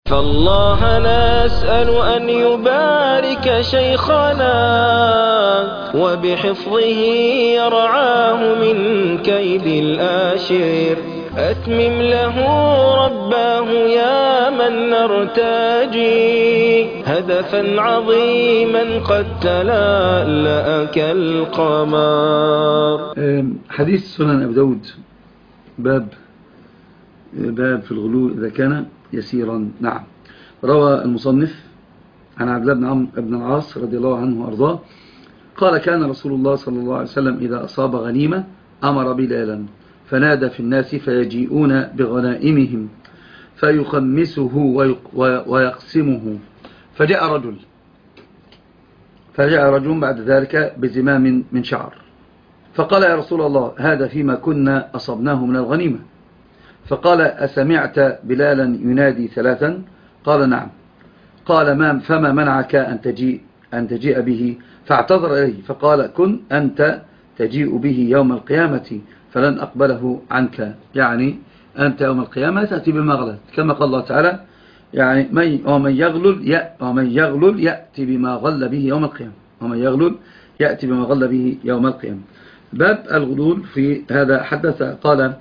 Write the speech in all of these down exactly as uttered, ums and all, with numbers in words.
فالله نسأل أن يبارك شيخنا وبحفظه يرعاه من كيد الآشر. أتمم له رباه يا من نرتجي هدفا عظيما قد تلألأ كالقمر. حديث سنن أبي داود باب باب في الغلو إذا كان يسيرا. نعم، روى المصنف عن عبد الله بن عمرو بن العاص رضي الله عنه وأرضاه قال: كان رسول الله صلى الله عليه وسلم إذا أصاب غنيمة أمر بلالا فنادى في الناس فيجيئون بغنائمهم فيخمسه ويقسمه. فجاء رجل فجاء رجل بعد ذلك بزمام من شعر فقال: يا رسول الله، هذا فيما كنا أصبناه من الغنيمة. فقال: أسمعت بلالا ينادي ثلاثا؟ قال: نعم. قال: ما فما منعك أن تجيء, أن تجيء به؟ فاعتذر إليه فقال: كن أنت تجيء به يوم القيامة فلن أقبله عنك. يعني أنت يوم القيامة تأتي بما غلت، كما قال الله تعالى: يعني من ومن يغلل ومن يغلل يأتي بما غل به يوم القيامة ومن يغلل يأتي بما غل به يوم القيامة. باب الغلول في هذا. حدث قال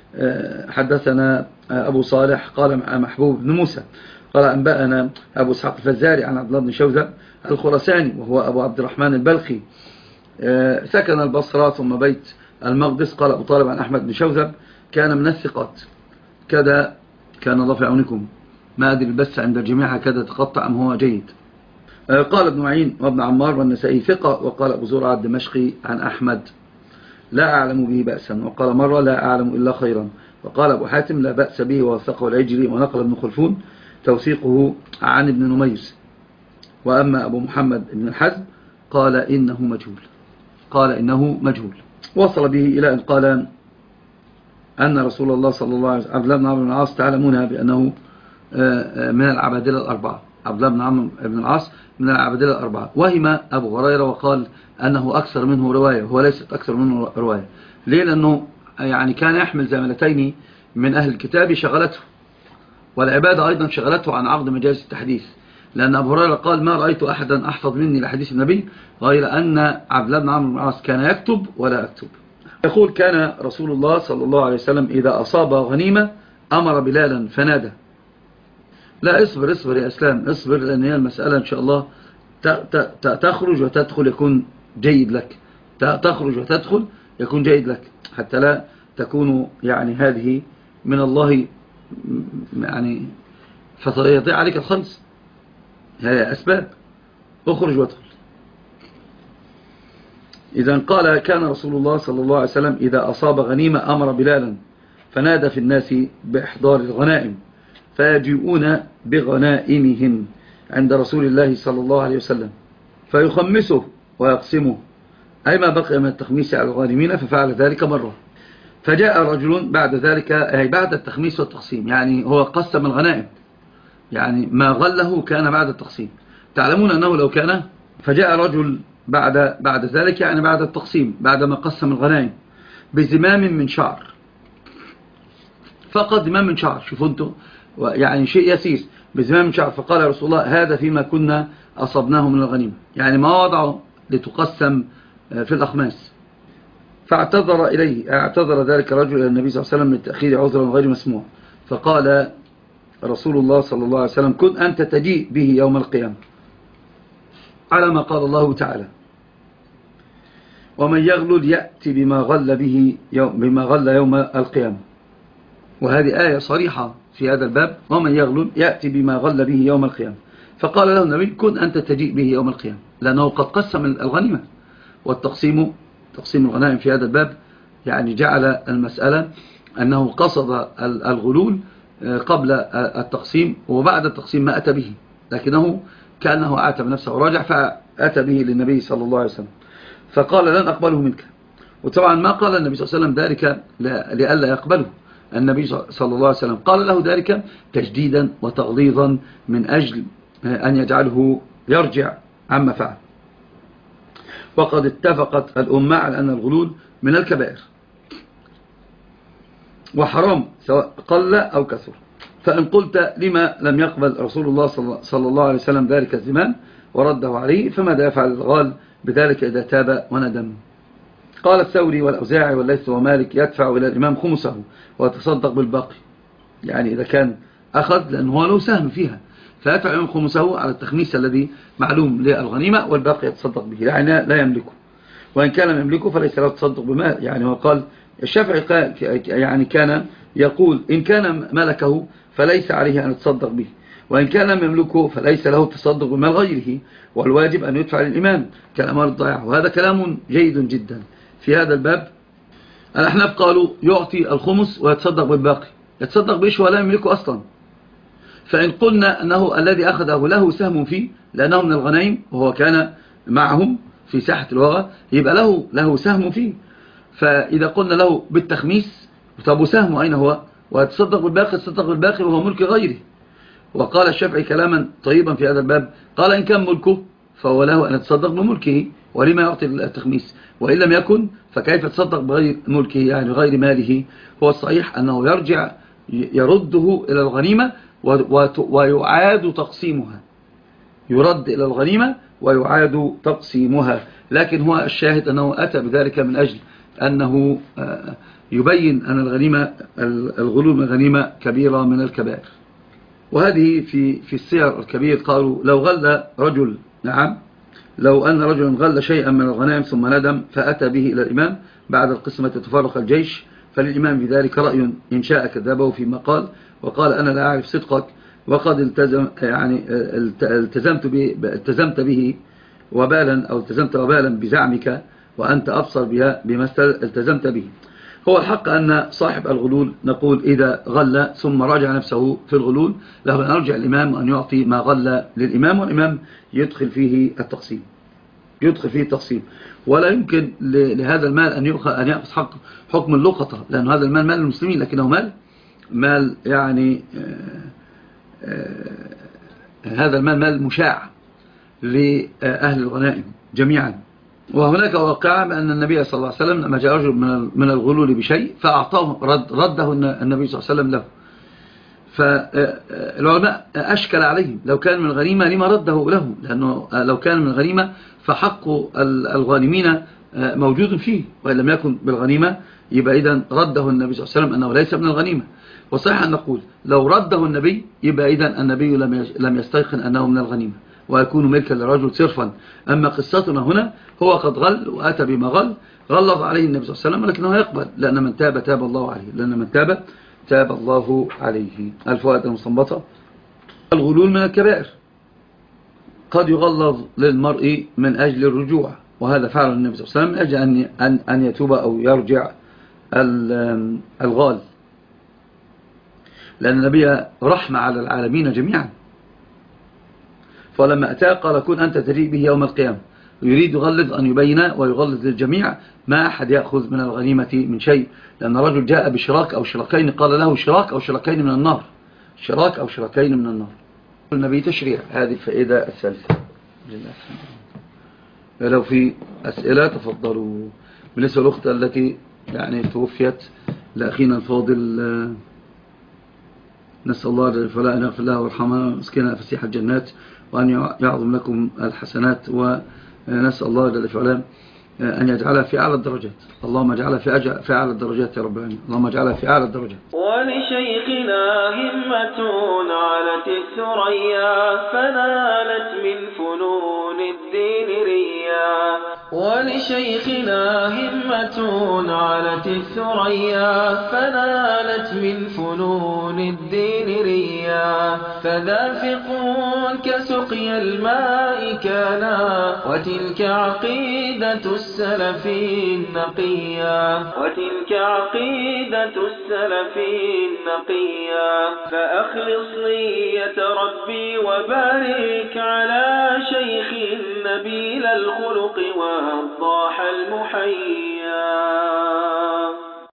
حدثنا أبو صالح قال محبوب بن موسى قال أنبأنا أبو إسحاق الفزاري عن عبد الله بن شوذب الخراساني وهو أبو عبد الرحمن البلخي سكن البصرة ثم بيت المقدس. قال أبو طالب عن أحمد بن شوذب كان من الثقات كذا، كان الله في عونكم، ما أدري بس عند الجميع كذا تقطع أم هو جيد. قال ابن معين وابن عمار والنسائي ثقة. وقال أبو زرعة الدمشقي عن أحمد: لا أعلم به بأسا. وقال مرة: لا أعلم إلا خيرا. وقال أبو حاتم: لا بأس به ووثقه العجلي. ونقل ابن خلفون توثيقه عن ابن نميس. وأما أبو محمد بن الحزم قال إنه مجهول قال إنه مجهول وصل به إلى أن قال أن رسول الله صلى الله عليه وسلم عبد الله بن عمرو بن العاص تعلمون بأنه من العبادلة الأربعة. عبد الله بن عمرو بن العاص من العبادلة الأربعة. وهم أبو هريرة وقال أنه أكثر منه رواية، وهو ليست أكثر منه رواية. ليه؟ لأنه يعني كان يحمل زملتين من أهل الكتاب شغلته، والعبادة أيضا شغلته عن عقد مجالس التحديث. لأن أبو هريرة قال: ما رأيت أحدا أحفظ مني لحديث النبي غير أن عبد الله بن عمرو بن العاص كان يكتب ولا أكتب. يقول: كان رسول الله صلى الله عليه وسلم إذا أصاب غنيمة أمر بلالا فنادى. لا، اصبر اصبر يا إسلام، اصبر، لأن هي المسألة إن شاء الله تخرج وتدخل يكون جيد لك، تخرج وتدخل يكون جيد لك، حتى لا تكون يعني هذه من الله يعني فيضيع عليك الخمس. هي أسباب، اخرج وادخل. إذا قال: كان رسول الله صلى الله عليه وسلم إذا أصاب غنيمة أمر بلالا فنادى في الناس بإحضار الغنائم فيجيئون بغنائمهم عند رسول الله صلى الله عليه وسلم فيخمسه ويقسمه، أي ما بقي من التخميس على الغانمين. ففعل ذلك مرة. فجاء رجل بعد ذلك، أي بعد التخميس والتقسيم، يعني هو قسم الغنائم، يعني ما غله كان بعد التقسيم. تعلمون أنه لو كان فجاء رجل بعد بعد ذلك، يعني بعد التقسيم، بعد ما قسم الغنائم، بزمام من شعر، فقط زمام من شعر، شوفوا انتم، يعني شيء يسير، بزمام من شعر. فقال: يا رسول الله، هذا فيما كنا أصبناه من الغنيمة، يعني ما وضعه لتقسم في الأخماس. فاعتذر إليه، اعتذر ذلك الرجل إلى النبي صلى الله عليه وسلم للتأخير عذرا غير مسموع. فقال رسول الله صلى الله عليه وسلم: كن أنت تجيء به يوم القيامة، على ما قال الله تعالى: ومن يغلل يأتي بما غل به يوم بما غل يوم القيامة. وهذه آية صريحة في هذا الباب: ومن يغلل يأتي بما غل به يوم القيامة. فقال له النبي: كن أنت تجيء به يوم القيامة، لأنه قد قسم الغنيمة. والتقسيم تقسيم الغنائم في هذا الباب يعني جعل المسألة أنه قصد الغلول قبل التقسيم، وبعد التقسيم ما أتى به، لكنه كأنه أعتب نفسه وراجع فأتى به للنبي صلى الله عليه وسلم. فقال: لن أقبله منك. وطبعا ما قال النبي صلى الله عليه وسلم ذلك لئلا يقبله. النبي صلى الله عليه وسلم قال له ذلك تجديدا وتغليظا من أجل أن يجعله يرجع عما فعل. وقد اتفقت الأمة على أن الغلول من الكبائر وحرام سواء قل أو كثر. فإن قلت لما لم يقبل رسول الله صلى الله عليه وسلم ذلك الزمام ورده عليه، فماذا يفعل الغال بذلك إذا تاب وندم؟ قال الثوري والأوزاعي والليث ومالك يدفع إلى الإمام خمسه ويتصدق بالباقي. يعني إذا كان أخذ لأنه هو له سهم فيها فيدفع الإمام خمسه على التخميس الذي معلوم للغنيمة والباقي يتصدق به، يعني لا يملكه. وإن كان لم يملكه فليس له تصدق بمال. يعني هو قال الشافعي يعني كان يقول إن كان ملكه فليس عليه أن يتصدق به، وإن كان لم يملكه فليس له التصدق بمال غيره، والواجب أن يدفع للإمام كالأمر الضائع. وهذا كلام جيد جدا في هذا الباب. الأحناف قالوا يعطي الخمس ويتصدق بالباقي. يتصدق بإيش ولا يملكه أصلا؟ فإن قلنا أنه الذي أخذه له سهم فيه لأنه من الغنائم وهو كان معهم في ساحة الوغى يبقى له له سهم فيه. فإذا قلنا له بالتخميس طب وسهمه أين هو؟ ويتصدق بالباقي، يتصدق بالباقي وهو ملك غيره. وقال الشافعي كلاما طيبا في هذا الباب، قال إن كان ملكه فهو له أن يتصدق بملكه، ولما يعطي التخميس؟ وإن لم يكن فكيف يتصدق بغير ملكه يعني غير ماله؟ هو الصحيح أنه يرجع يرده إلى الغنيمة ويعاد تقسيمها، يرد إلى الغنيمة ويعاد تقسيمها. لكن هو الشاهد أنه أتى بذلك من أجل أنه يبين أن الغنيمة الغلول من الغنيمة كبيرة من الكبائر. وهذه في في السير الكبير قالوا لو غل رجل، نعم لو أن رجل غل شيئا من الغنائم ثم ندم فأتى به إلى الإمام بعد القسمة تفرق الجيش، فللإمام بذلك رأي إن شاء كذبه فيما قال وقال أنا لا أعرف صدقك وقد التزم يعني التزمت به, التزمت به وبالا أو التزمت وبالا بزعمك وأنت أبصر بها بما التزمت به. هو الحق أن صاحب الغلول نقول إذا غل ثم راجع نفسه في الغلول له أن يرجع الإمام وأن يعطي ما غل للإمام، والإمام يدخل فيه التقسيم يدخل فيه التقسيم ولا يمكن لهذا المال أن يأخذ أن يأخذ حق حكم اللقطة، لأن هذا المال مال المسلمين لكنه مال مال يعني آآ آآ هذا المال مال مشاع لأهل الغنائم جميعا. وهناك واقعة بأن النبي صلى الله عليه وسلم لما جاء رجل من الغلول بشيء فأعطاه رد رده النبي صلى الله عليه وسلم له، فالعلماء أشكل عليهم لو كان من الغنيمة لما رده له، لأنه لو كان من الغنيمة فحق الغانمين موجود فيه، وإن لم يكن بالغنيمة يبقى إذن رده النبي صلى الله عليه وسلم أنه ليس من الغنيمة. وصحيح أن نقول لو رده النبي يبقى إذن النبي لم يستيقن أنه من الغنيمة ويكون ملكا للرجل صرفا. أما قصتنا هنا هو قد غل وأتى بما غل، غلظ عليه النبي صلى الله عليه وسلم ولكنه يقبل، لأن من تاب تاب الله عليه لأن من تاب تاب الله عليه. الفوائد المستنبطة: الغلول من الكبائر، قد يغلظ للمرء من أجل الرجوع، وهذا فعل النبي صلى الله عليه وسلم من أجل أن, أن يتوب أو يرجع الغال، لأن النبي رحمة على العالمين جميعا. فلما أتاه قال كن أنت تجيء به يوم القيامة، يريد يغلظ أن يبين ويغلظ للجميع ما أحد يأخذ من الغنيمة من شيء، لأن الرجل جاء بشراك أو شراكين قال له شراك أو شراكين من النار، شراك أو شراكين من النار. النبي تشريع. هذه الفائدة الثالثة. لو في أسئلة تفضلوا. بالنسبة للأخت التي يعني توفيت لأخينا الفاضل، نسأل الله جل وعلا أن يغفر لها ويرحمها ويسكنها فسيح الجنات وأن يعظم لكم الحسنات، ونسأل الله جل وعلا أن يجعلها في أعلى الدرجات. اللهم اجعلها في, أجع... في أعلى الدرجات يا رب العالمين. اللهم اجعلها في أعلى الدرجات. ولشيخنا همة علت الثريا فنالت من فنون الدين ريا. ولشيخنا همة علت الثريا فنالت من فنون الدين ريا. فدافقون كسقي الماء كانا وتلك عقيدة السلف النقيا. وتلك عقيدة السلف النقيا. فأخلص نية ربي وبارك على شيخ نبيل الخلق والضاح المحيا.